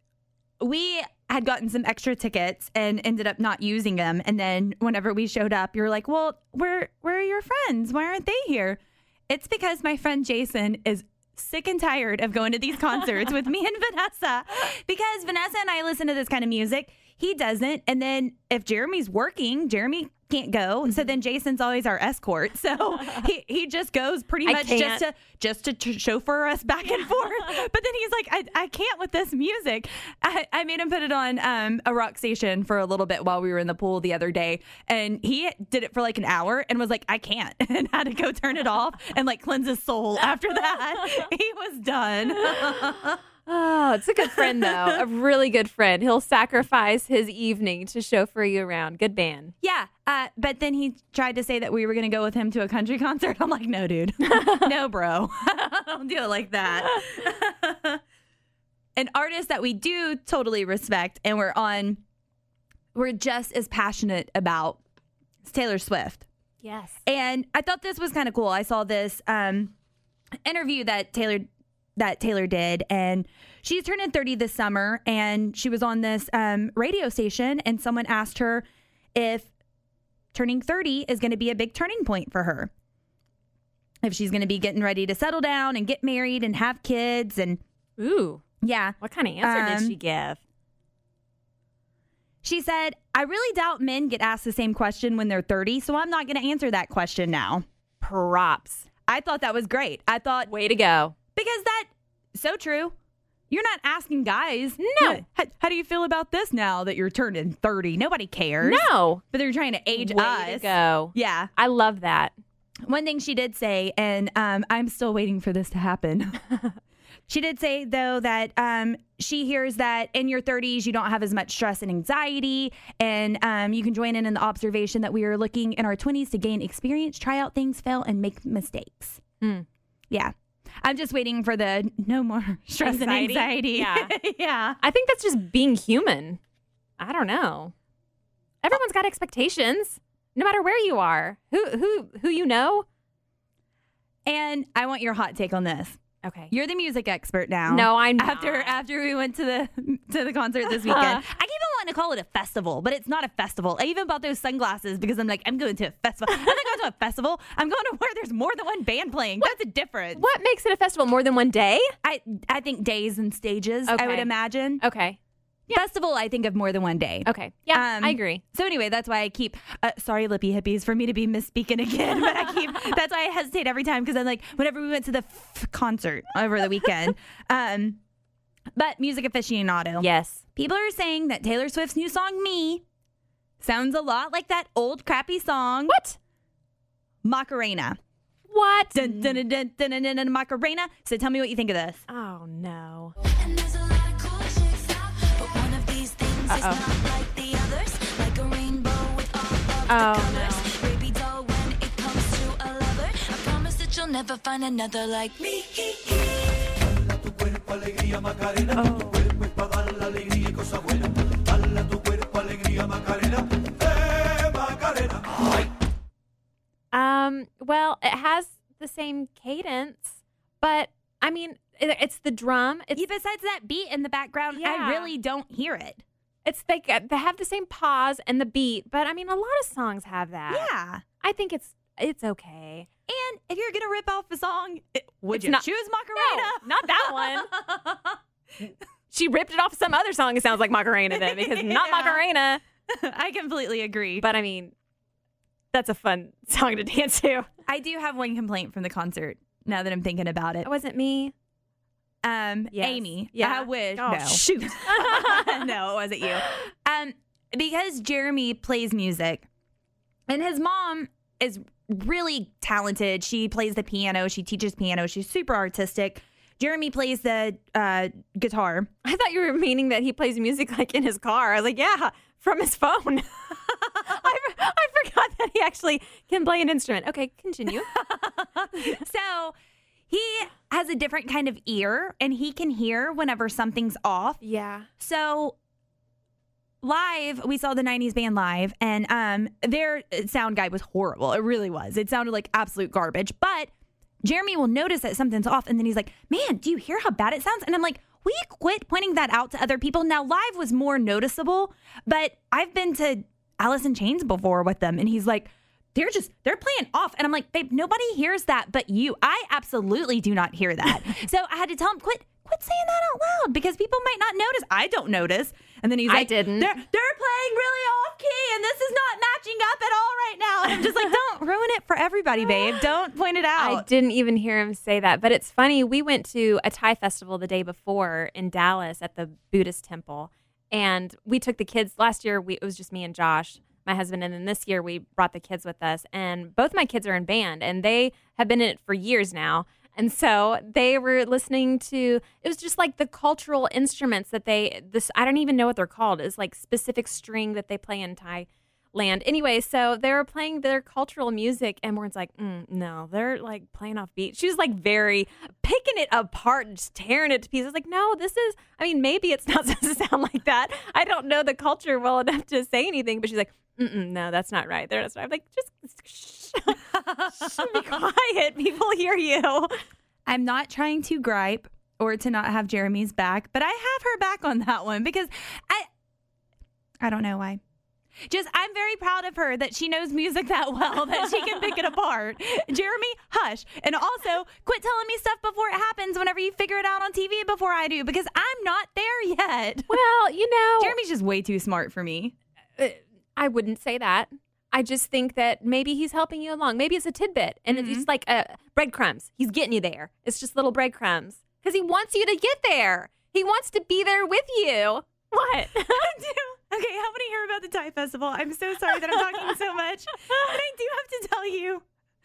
we had gotten some extra tickets and ended up not using them. And then whenever we showed up, you're like, well, where are your friends? Why aren't they here? It's because my friend Jason is sick and tired of going to these concerts with me and Vanessa, because Vanessa and I listen to this kind of music. He doesn't. And then if Jeremy's working, Jeremy can't go. So then Jason's always our escort. So he just goes pretty much just to chauffeur us back and forth. But then he's like, I can't with this music. I made him put it on a rock station for a little bit while we were in the pool the other day. And he did it for like an hour and was like, I can't. And had to go turn it off and like cleanse his soul after that. He was done. Oh, it's a good friend, though. A really good friend. He'll sacrifice his evening to chauffeur you around. Good band. Yeah. But then he tried to say that we were going to go with him to a country concert. I'm like, no, dude. No, bro. Don't do it like that. An artist that we do totally respect and we're just as passionate about is Taylor Swift. Yes. And I thought this was kind of cool. I saw this interview that Taylor did, and she's turning 30 this summer, and she was on this radio station, and someone asked her if turning 30 is going to be a big turning point for her, if she's going to be getting ready to settle down and get married and have kids. And ooh, yeah, what kind of answer did she give? She said, I really doubt men get asked the same question when they're 30, so I'm not going to answer that question now. Props. I thought that was great. I thought, way to go. Because so true. You're not asking guys. No. How do you feel about this now that you're turning 30? Nobody cares. No. But they're trying to age way us. To go. Yeah. I love that. One thing she did say, and I'm still waiting for this to happen. She did say, though, that she hears that in your 30s, you don't have as much stress and anxiety. And you can join in the observation that we are looking in our 20s to gain experience, try out things, fail, and make mistakes. Yeah. I'm just waiting for the no more stress and anxiety. Yeah. Yeah. I think that's just being human. I don't know. Everyone's got expectations, no matter where you are. Who you know? And I want your hot take on this. Okay. You're the music expert now. No, I'm not. After we went to the concert this weekend. I keep on wanting to call it a festival, but it's not a festival. I even bought those sunglasses because I'm like, I'm going to a festival. I'm not going to a festival. I'm going to where there's more than one band playing. That's a difference. What makes it a festival? More than one day? I think days and stages, I would imagine. Okay. Festival, I think of more than one day. Okay. Yeah, I agree. So anyway, that's why I keep, sorry, lippy hippies, for me to be misspeaking again, but that's why I hesitate every time, because I'm like, whenever we went to the concert over the weekend. But music aficionado. Yes. People are saying that Taylor Swift's new song, Me, sounds a lot like that old crappy song. What? Macarena. What? Dun, dun, dun, dun, dun, dun, dun, Macarena. So tell me what you think of this. Oh, no. Never find another like me. Well, it has the same cadence, but I mean, it's the drum. It's besides that beat in the background, I really don't hear it. It's like they have the same pause and the beat, but I mean, a lot of songs have that. Yeah. I think it's okay. And if you're gonna rip off a song, would you not- choose Macarena? No, not that one. She ripped it off some other song. It sounds like Macarena then, because not Macarena. I completely agree. But I mean, that's a fun song to dance to. I do have one complaint from the concert. Now that I'm thinking about it, It wasn't me. Yes. Amy. Yeah. I wish. Oh, No. shoot. No, it wasn't you. Because Jeremy plays music, and his mom is really talented. She plays the piano. She teaches piano. She's super artistic. Jeremy plays the guitar. I thought you were meaning that he plays music like in his car. I was like, yeah, from his phone. I forgot that he actually can play an instrument. Okay, continue. So he has a different kind of ear, and he can hear whenever something's off. Yeah. So live, we saw the 90s band live, and their sound guy was horrible. It really was. It sounded like absolute garbage. But Jeremy will notice that something's off, and then he's like, man, do you hear how bad it sounds? And I'm like, will you quit pointing that out to other people? Now, live was more noticeable, but I've been to Alice in Chains before with them, and he's like, they're playing off. And I'm like, babe, nobody hears that but you. I absolutely do not hear that. So I had to tell him, quit saying that out loud, because people might not notice. I don't notice. And then he's like, didn't. They're playing really off key, and this is not matching up at all right now. And I'm just like, don't ruin it for everybody, babe. Don't point it out. I didn't even hear him say that. But it's funny. We went to a Thai festival the day before in Dallas at the Buddhist temple. And we took the kids. Last year, it was just me and Josh, my husband. And then this year, we brought the kids with us. And both my kids are in band, and they have been in it for years now. And so they were listening to, it was just like the cultural instruments that I don't even know what they're called. It's like specific string that they play in Thailand. Anyway, so they were playing their cultural music, and Morgan's like, no, they're like playing off beat. She was like very picking it apart and just tearing it to pieces. Like, no, maybe it's not supposed to sound like that. I don't know the culture well enough to say anything, but she's like, no, that's not right. That's right. I'm like, just shh, be quiet. People hear you. I'm not trying to gripe or to not have Jeremy's back, but I have her back on that one, because I don't know why. Just, I'm very proud of her that she knows music that well, that she can pick it apart. Jeremy, hush. And also, quit telling me stuff before it happens whenever you figure it out on TV before I do, because I'm not there yet. Well, Jeremy's just way too smart for me. I wouldn't say that. I just think that maybe he's helping you along. Maybe it's a tidbit, and it's just like breadcrumbs. He's getting you there. It's just little breadcrumbs, because he wants you to get there. He wants to be there with you. What? I do. Okay, help me hear about the Thai festival. I'm so sorry that I'm talking so much, but I do have to tell you,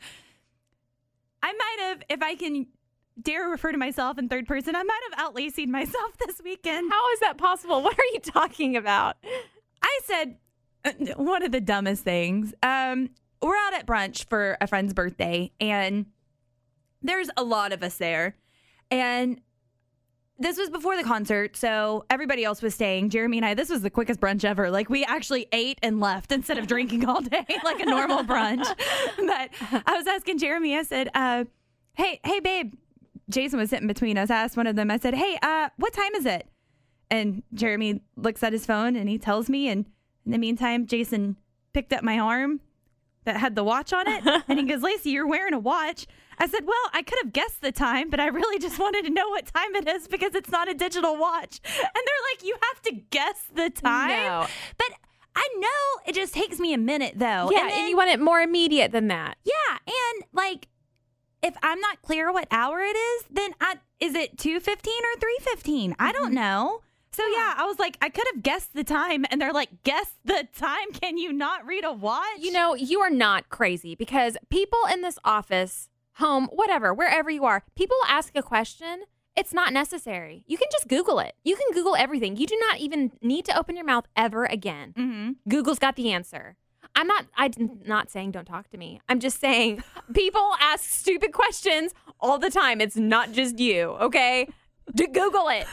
I might have, if I can dare refer to myself in third person, I might have outlacied myself this weekend. How is that possible? What are you talking about? I said one of the dumbest things. We're out at brunch for a friend's birthday, and there's a lot of us there. And this was before the concert, so everybody else was staying. Jeremy and I, this was the quickest brunch ever. Like, we actually ate and left instead of drinking all day like a normal brunch. But I was asking Jeremy, I said, hey, babe. Jason was sitting between us. I asked one of them, I said, hey, what time is it? And Jeremy looks at his phone and he tells me. And in the meantime, Jason picked up my arm that had the watch on it. And he goes, Lacey, you're wearing a watch. I said, well, I could have guessed the time, but I really just wanted to know what time it is because it's not a digital watch. And they're like, you have to guess the time? No. But I know it just takes me a minute, though. Yeah, and you want it more immediate than that. Yeah, and like, if I'm not clear what hour it is, then is it 2:15 or 3:15? I don't know. So yeah, I was like, I could have guessed the time, and they're like, guess the time? Can you not read a watch? You know, you are not crazy because people in this office, home, whatever, wherever you are, people ask a question. It's not necessary. You can just Google it. You can Google everything. You do not even need to open your mouth ever again. Mm-hmm. Google's got the answer. I'm not saying don't talk to me. I'm just saying people ask stupid questions all the time. It's not just you, okay? Google it.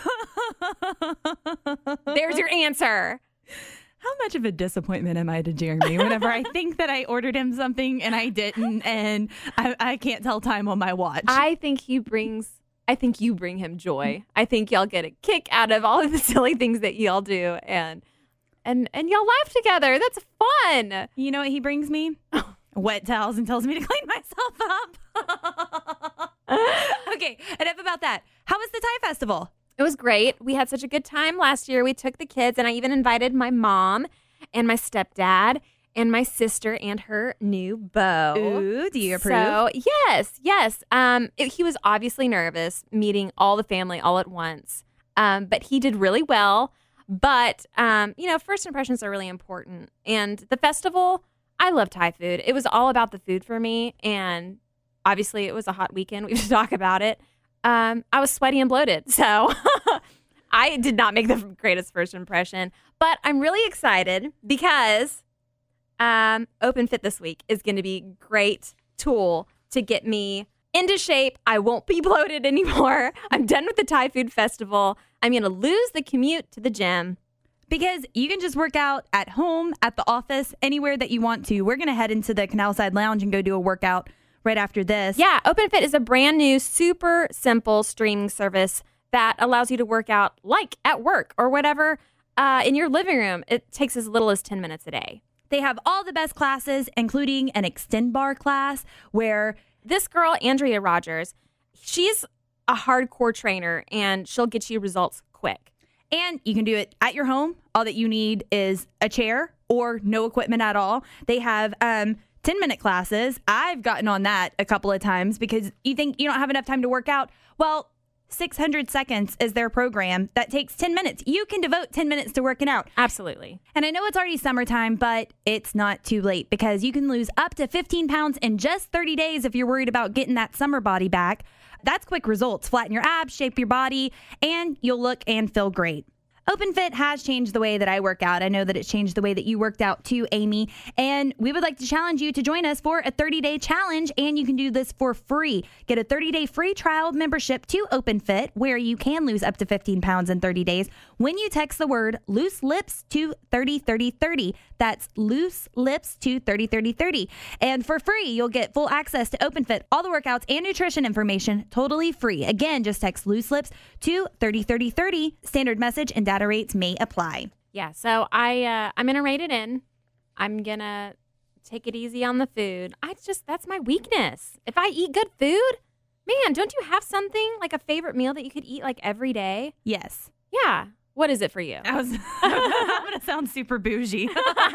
There's your answer. How much of a disappointment am I to Jeremy whenever I think that I ordered him something and I didn't, and I can't tell time on my watch? I think you bring him joy. I think y'all get a kick out of all of the silly things that y'all do, and y'all laugh together. That's fun. You know what he brings me? Wet towels and tells me to clean myself up. Okay, enough about that. How was the Thai festival? It was great. We had such a good time last year. We took the kids, and I even invited my mom and my stepdad and my sister and her new beau. Ooh, do you approve? So, yes. He was obviously nervous meeting all the family all at once, but he did really well. But, first impressions are really important. And the festival, I love Thai food. It was all about the food for me, and obviously it was a hot weekend. We should talk about it. I was sweaty and bloated, so I did not make the greatest first impression. But I'm really excited because Open Fit this week is going to be a great tool to get me into shape. I won't be bloated anymore. I'm done with the Thai food festival. I'm going to lose the commute to the gym. Because you can just work out at home, at the office, anywhere that you want to. We're going to head into the Canal Side Lounge and go do a workout right after this. Yeah, OpenFit is a brand new, super simple streaming service that allows you to work out like at work or whatever in your living room. It takes as little as 10 minutes a day. They have all the best classes, including an extend bar class where this girl, Andrea Rogers, she's a hardcore trainer and she'll get you results quick. And you can do it at your home. All that you need is a chair or no equipment at all. They have 10-minute classes. I've gotten on that a couple of times because you think you don't have enough time to work out. Well, 600 seconds is their program that takes 10 minutes. You can devote 10 minutes to working out. Absolutely. And I know it's already summertime, but it's not too late because you can lose up to 15 pounds in just 30 days if you're worried about getting that summer body back. That's quick results. Flatten your abs, shape your body, and you'll look and feel great. OpenFit has changed the way that I work out. I know that it's changed the way that you worked out too, Amy. And we would like to challenge you to join us for a 30-day challenge, and you can do this for free. Get a 30-day free trial membership to OpenFit, where you can lose up to 15 pounds in 30 days when you text the word Loose Lips to 303030. That's Loose Lips to 303030. And for free, you'll get full access to OpenFit, all the workouts and nutrition information totally free. Again, just text Loose Lips to 303030. Standard message and data rates may apply. Yeah, so I'm gonna rate it in. I'm gonna take it easy on the food. That's my weakness. If I eat good food, man, don't you have something like a favorite meal that you could eat like every day? Yes. Yeah. What is it for you? I'm gonna sound super bougie.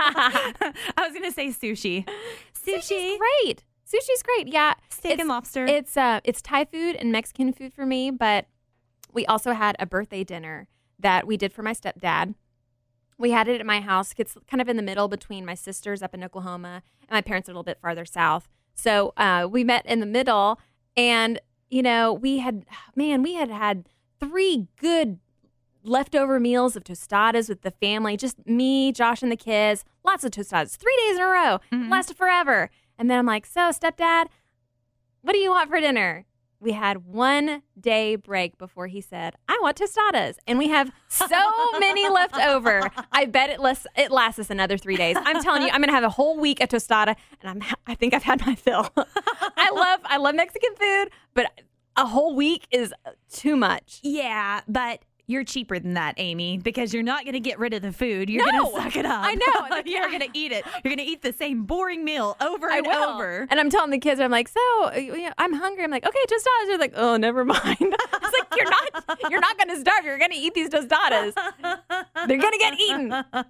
I was gonna say sushi. Sushi's great. Sushi's great. Yeah. Steak and lobster. It's Thai food and Mexican food for me, but we also had a birthday dinner that we did for my stepdad. We had it at my house. It's kind of in the middle between my sisters up in Oklahoma and my parents a little bit farther south. So we met in the middle, and we had had 3 good leftover meals of tostadas with the family. Just me, Josh, and the kids. Lots of tostadas. 3 days in a row. Mm-hmm. Lasted forever. And then I'm like, so stepdad, what do you want for dinner? we had 1 day break before he said, I want tostadas. And we have so many left over. I bet it lasts us another 3 days. I'm telling you, I'm going to have a whole week of tostada, and I think I've had my fill. I love Mexican food, but a whole week is too much. Yeah, but you're cheaper than that, Amy, because you're not going to get rid of the food. You're going to suck it up. I know. You're going to eat it. You're going to eat the same boring meal over and over. And I'm telling the kids, I'm like, so I'm hungry. I'm like, okay, tostadas. They're like, oh, never mind. It's like, you're not going to starve. You're going to eat these tostadas. They're going to get eaten.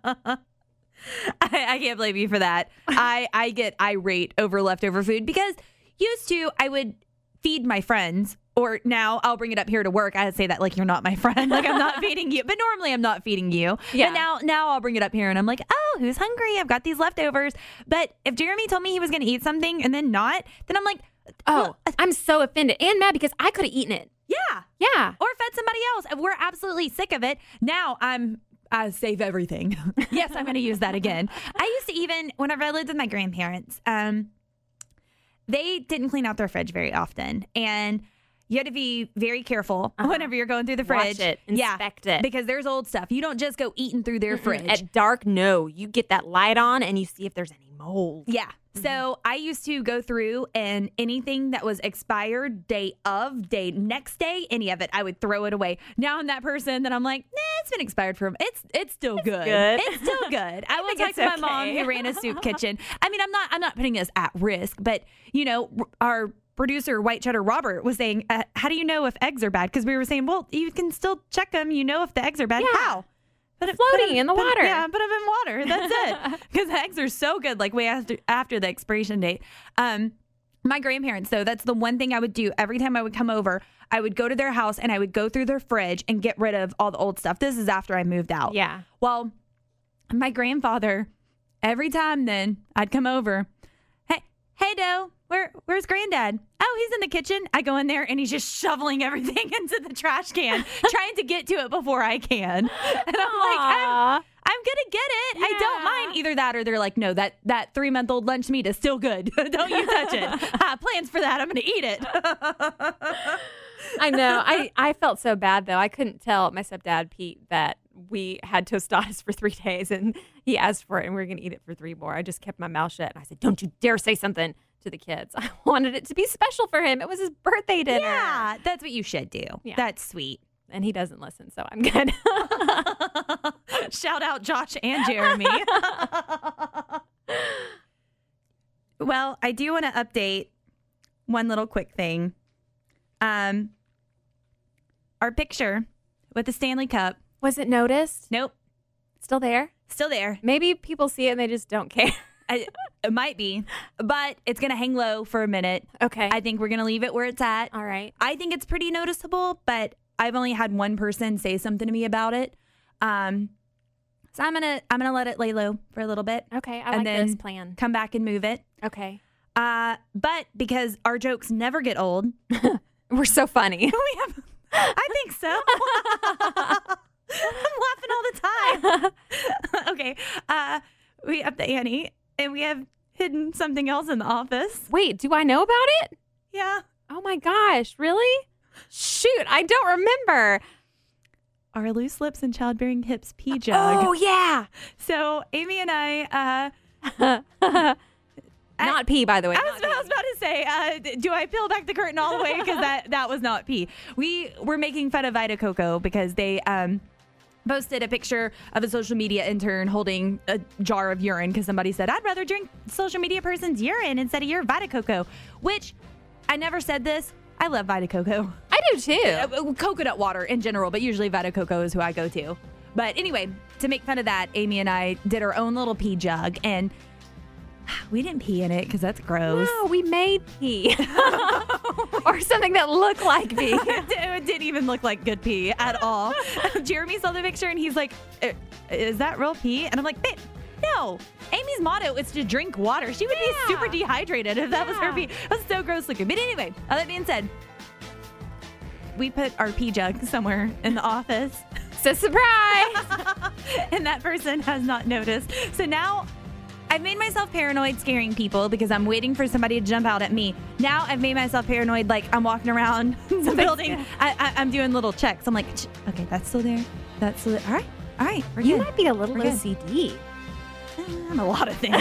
I can't blame you for that. I get irate over leftover food because used to I would feed my friends. Or now I'll bring it up here to work. I say that like you're not my friend. Like I'm not feeding you. But normally I'm not feeding you. Yeah. But now I'll bring it up here and I'm like, oh, who's hungry? I've got these leftovers. But if Jeremy told me he was going to eat something and then not, then I'm like, oh, I'm so offended and mad because I could have eaten it. Yeah. Yeah. Or fed somebody else. We're absolutely sick of it. Now I save everything. Yes, I'm going to use that again. I used to even, whenever I lived with my grandparents, they didn't clean out their fridge very often. And you had to be very careful whenever you're going through the fridge. Watch it. Inspect it. Because there's old stuff. You don't just go eating through their fridge. At dark, no. You get that light on and you see if there's any mold. Yeah. So I used to go through and anything that was expired, day, next day, any of it, I would throw it away. Now I'm that person that I'm like, nah, it's been expired for it's still good. It's still good. I will talk to my mom who ran a soup kitchen. I mean, I'm not putting us at risk, but you know, our producer White Cheddar Robert was saying, how do you know if eggs are bad? Because we were saying, well, you can still check them. You know if the eggs are bad. Yeah. How? Floating in the water. Yeah, put them in water. That's it. Because the eggs are so good, like way after the expiration date. My grandparents, though, that's the one thing I would do every time I would come over. I would go to their house and I would go through their fridge and get rid of all the old stuff. This is after I moved out. Yeah. Well, my grandfather, every time then I'd come over. Hey, Doe, where's Granddad? Oh, he's in the kitchen. I go in there and he's just shoveling everything into the trash can, trying to get to it before I can. And I'm like, I'm gonna get it. Yeah. I don't mind either that or they're like, no, that 3-month-old lunch meat is still good. Don't you touch it. Plans for that. I'm gonna eat it. I know. I felt so bad though. I couldn't tell my stepdad Pete that we had tostadas for 3 days and he asked for it and we were going to eat it for 3 more. I just kept my mouth shut and I said, don't you dare say something to the kids. I wanted it to be special for him. It was his birthday dinner. Yeah, that's what you should do. Yeah. That's sweet. And he doesn't listen, so I'm good. Shout out Josh and Jeremy. Well, I do want to update one little quick thing. Our picture with the Stanley Cup. Was it noticed? Nope. Still there? Still there. Maybe people see it and they just don't care. It might be, but it's going to hang low for a minute. Okay. I think we're going to leave it where it's at. All right. I think it's pretty noticeable, but I've only had one person say something to me about it. So I'm gonna let it lay low for a little bit. Okay. I and like then this plan. Come back and move it. Okay. But because our jokes never get old, We're so funny. I think so. I'm laughing all the time. Okay. We up the ante and we have hidden something else in the office. Wait, do I know about it? Yeah. Oh my gosh, really? Shoot, I don't remember. Our loose lips and childbearing hips pee jug. Oh, yeah. So Amy and I, Not pee, by the way. I was about to say, do I peel back the curtain all the way? Because that was not pee. We were making fun of Vita Coco because they posted a picture of a social media intern holding a jar of urine because somebody said, I'd rather drink social media person's urine instead of your Vita Coco, which I never said this. I love Vita Coco. I do too. Coconut water in general, but usually Vita Coco is who I go to. But anyway, to make fun of that, Amy and I did our own little pee jug, and we didn't pee in it because that's gross. No, we made pee. Or something that looked like pee. It didn't even look like good pee at all. Jeremy saw the picture and he's like, is that real pee? And I'm like, babe, no. Amy's motto is to drink water. She would be super dehydrated if that was her pee. It was so gross looking. But anyway, all that being said, we put our pee jug somewhere in the office. So surprise. And that person has not noticed. So now I've made myself paranoid scaring people because I'm waiting for somebody to jump out at me. Now I've made myself paranoid like I'm walking around the building. I'm doing little checks. I'm like, okay, that's still there. That's still there. All right, we're You good. might be a little We're good. OCD. I'm a lot of things.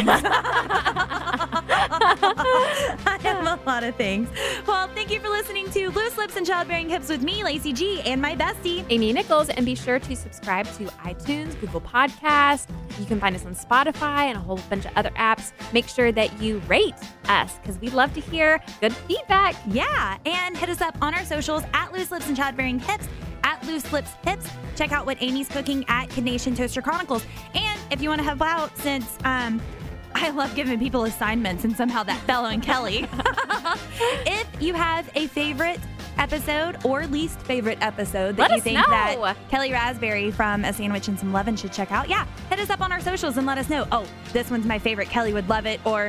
I am a lot of things. Well, thank you for listening to Loose Lips and Childbearing Hips with me, Lacey G, and my bestie. Amy Nichols, and be sure to subscribe to iTunes, Google Podcast. You can find us on Spotify and a whole bunch of other apps. Make sure that you rate us because we'd love to hear good feedback. Yeah, and hit us up on our socials at Loose Lips and Childbearing Hips, at Loose Lips Hips. Check out what Amy's cooking at Kid Nation Toaster Chronicles. And if you want to help out, since I love giving people assignments and somehow that fell on Kelly. If you have a favorite episode or least favorite episode that Let you us think know. that Kelly Raspberry from A Sandwich and Some Lovin' should check out, yeah, hit us up on our socials and let us know. Oh, this one's my favorite. Kelly would love it. Or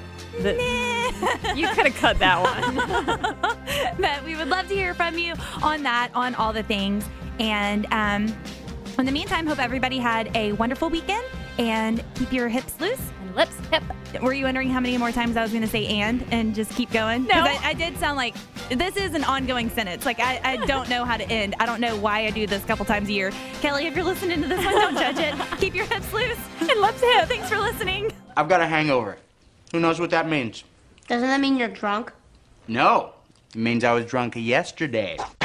You could have cut that one. But we would love to hear from you on that, on all the things. And in the meantime, hope everybody had a wonderful weekend and keep your hips loose. And lips hip. Were you wondering how many more times I was going to say and just keep going? No. Because I did sound like this is an ongoing sentence. Like I don't know how to end. I don't know why I do this a couple times a year. Kelly, if you're listening to this one, don't judge it. Keep your hips loose and lips hip. Thanks for listening. I've got a hangover. Who knows what that means? Doesn't that mean you're drunk? No. It means I was drunk yesterday.